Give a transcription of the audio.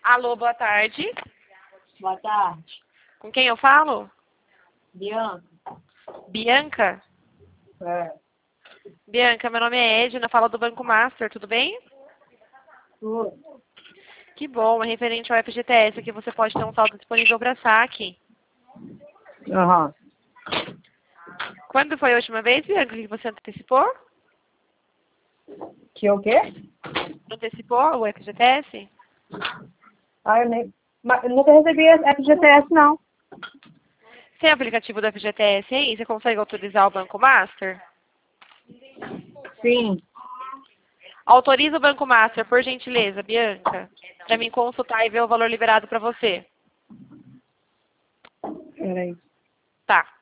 Alô, boa tarde. Boa tarde. Com quem eu falo? Bianca. Bianca? É. Bianca, meu nome é Edna, falo do Banco Master, tudo bem? Tudo. Que bom, é referente ao FGTS, que você pode ter um saldo disponível para saque. Aham. Quando foi a última vez, Bianca, que você antecipou? Que o quê? Antecipou o FGTS? Ah, eu nunca recebi FGTS, não. Tem aplicativo do FGTS aí? Você consegue autorizar o Banco Master? Sim. Autoriza o Banco Master, por gentileza, Bianca, para mim consultar e ver o valor liberado para você. Peraí. Tá.